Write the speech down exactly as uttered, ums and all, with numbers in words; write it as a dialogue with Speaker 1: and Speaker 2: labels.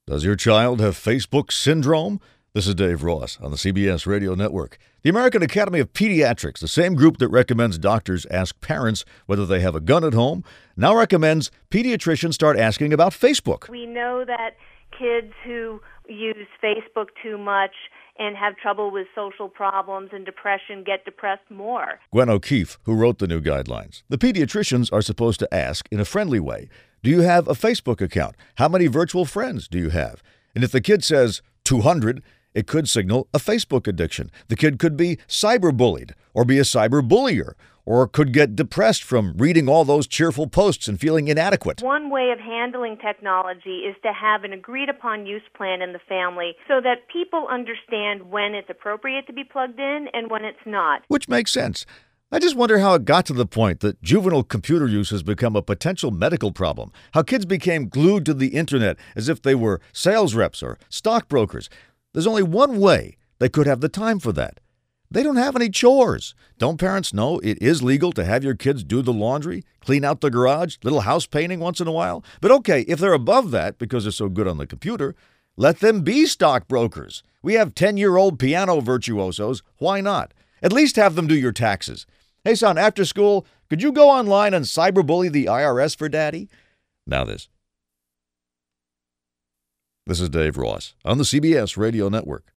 Speaker 1: Does your child have Facebook syndrome? This is Dave Ross on the C B S Radio Network. The American Academy of Pediatrics, the same group that recommends doctors ask parents whether they have a gun at home, now recommends pediatricians start asking about Facebook.
Speaker 2: We know that kids who use Facebook too much and have trouble with social problems and depression get depressed more.
Speaker 1: Gwen O'Keefe, who wrote the new guidelines. The pediatricians are supposed to ask in a friendly way, do you have a Facebook account? How many virtual friends do you have? And if the kid says two hundred, it could signal a Facebook addiction. The kid could be cyberbullied or be a cyberbullier or could get depressed from reading all those cheerful posts and feeling inadequate.
Speaker 2: One way of handling technology is to have an agreed-upon use plan in the family so that people understand when it's appropriate to be plugged in and when it's not.
Speaker 1: Which makes sense. I just wonder how it got to the point that juvenile computer use has become a potential medical problem. How kids became glued to the internet as if they were sales reps or stockbrokers. There's only one way they could have the time for that. They don't have any chores. Don't parents know it is legal to have your kids do the laundry, clean out the garage, little house painting once in a while? But okay, if they're above that because they're so good on the computer, let them be stockbrokers. We have ten-year-old piano virtuosos. Why not? At least have them do your taxes. Hey, son, after school, could you go online and cyberbully the I R S for daddy? Now this. This is Dave Ross on the C B S Radio Network.